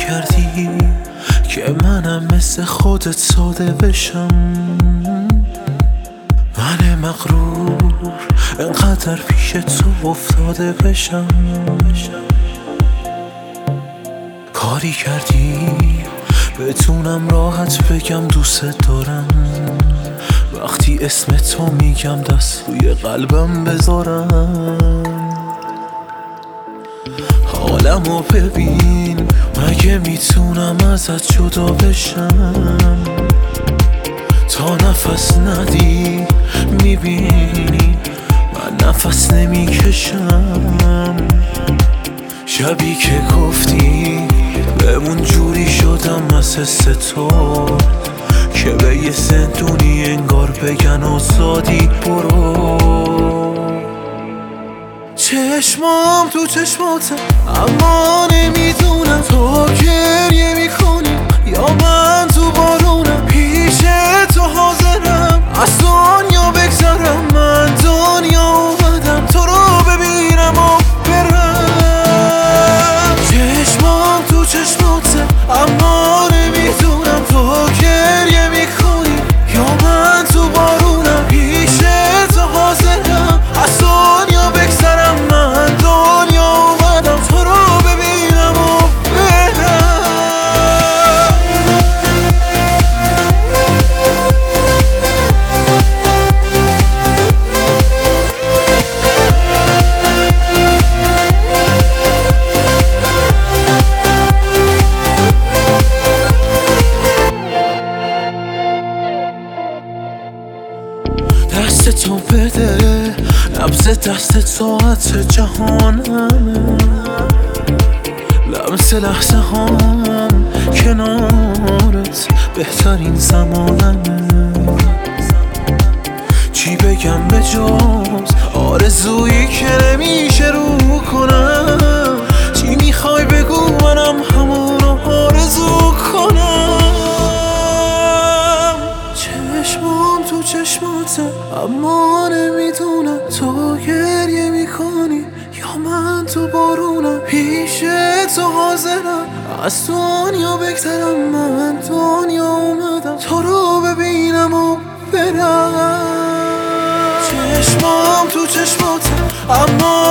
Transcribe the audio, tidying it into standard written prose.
کردی که منم مثل خودت ساده بشم. من مغرور انقدر پیش تو افتاده بشم. کاری کردی بتونم راحت بگم دوست دارم. وقتی اسم تو میگم دست روی قلبم بذارم. حالمو ببین، مگه میتونم ازت جدا بشم؟ تا نفس ندی میبینی من نفس نمیکشم. شبی که گفتی بمون جوری شدم از حس تو که به یه زندونی انگار بگن آزادی برو. چشمام تو چشماته اما نمیدونم تو گریه میکنی یا من تو بارونم. پیش تو حاضرم از دنیا بگذرم. من دنیا اومدم تو رو ببینم و برم. چشمام تو چشماته اما نمیدونم تو گریه میکنی یا من تو بارونم. پیش تو حاضرم از دنیا بگذرم. من دنیا اومدم تو رو ببینم و برم. دست تو بده، نبض دست ساعت جهانمه. لمس لحظه هم کنارت بهترین زمانمه. چی بگم به جز آرزویی که نمیشه رو کنم؟ چی میخوای بگو منم همونو آرزو کنم؟ چشمام تو چشماته اما نمیدونم تو گریه میکنی یا من تو بارونم. پیش تو حاضرم از دنیا بگذرم. من دنیا اومدم تو رو ببینم و برم. چشمام تو چشماته اما